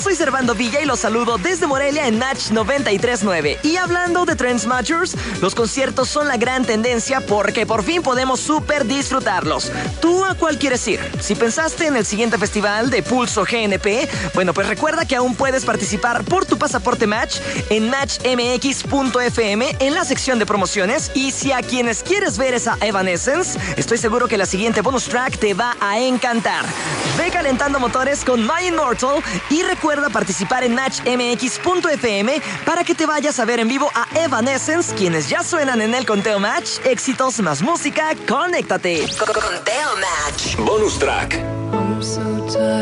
Soy Servando Villa y los saludo desde Morelia en Match 93.9. Y hablando de Trends Matchers, los conciertos son la gran tendencia porque por fin podemos súper disfrutarlos. ¿Tú a cuál quieres ir? Si pensaste en el siguiente festival de Pulso GNP, bueno, pues recuerda que aún puedes participar por tu pasaporte Match en matchmx.fm en la sección de promociones. Y si a quienes quieres ver es a Evanescence, estoy seguro que la siguiente bonus track te va a encantar. Ve calentando motores con My Immortal y recuerda participar en matchmx.fm para que te vayas a ver en vivo a Evanescence, quienes ya suenan en el Conteo Match. Éxitos más música, conéctate. Conteo Match. Bonus track.